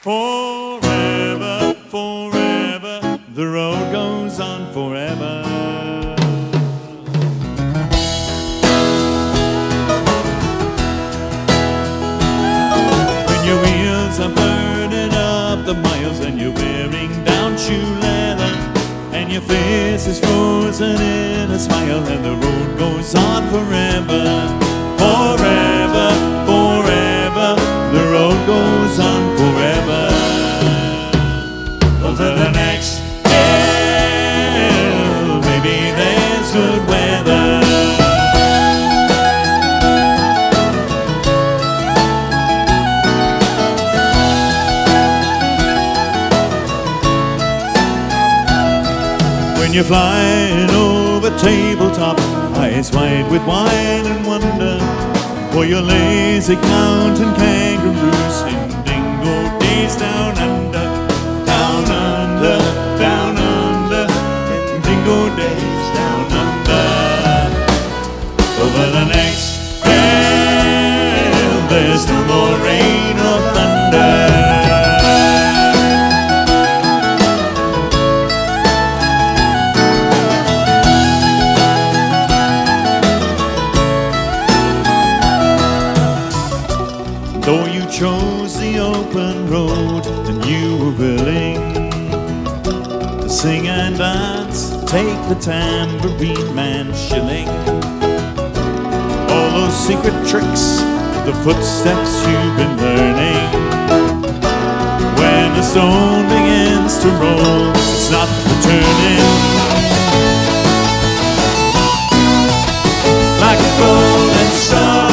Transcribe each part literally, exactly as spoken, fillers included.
Forever, forever, the road goes on forever. When your wheels are burning up the miles and you're wearing down shoe leather, and your face is frozen in a smile, and the road goes on forever. Forever, forever, the road goes on forever. Over the next hill, maybe there's good weather. When you're flying over tabletop, eyes wide with wine and wonder, for your lazy counting kangaroos in dingo days down under, down under, down under, in dingo days down under. Over the next hill, there's no more rain or thunder. Though you chose the open road and you were willing to sing and dance, take the tambourine man shilling. All those secret tricks, the footsteps you've been learning. When the stone begins to roll, it's not returning. Like a golden stone,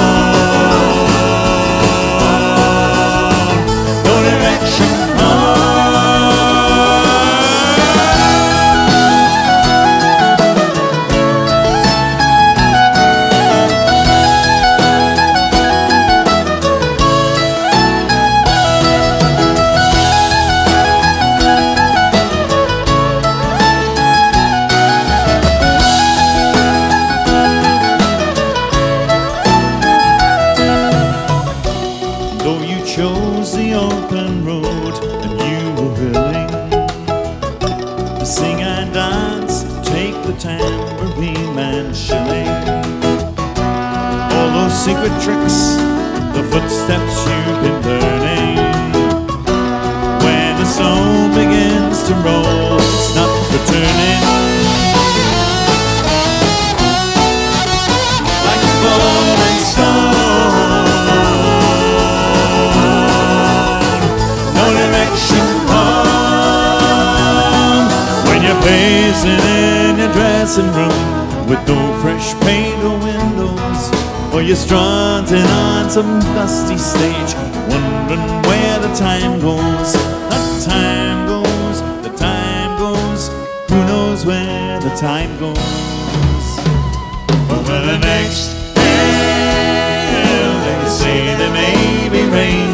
chose the open road and you were willing to sing and dance, take the tambourine man shilling. All those secret tricks, the footsteps you've been learning. When the stone begins to roll, it's not returning. Like a falling stone, pacing in your dressing room with no fresh paint or windows, or you're strutting on some dusty stage, wondering where the time goes. The time goes, the time goes, who knows where the time goes. Over the next hill, they say there may be rain,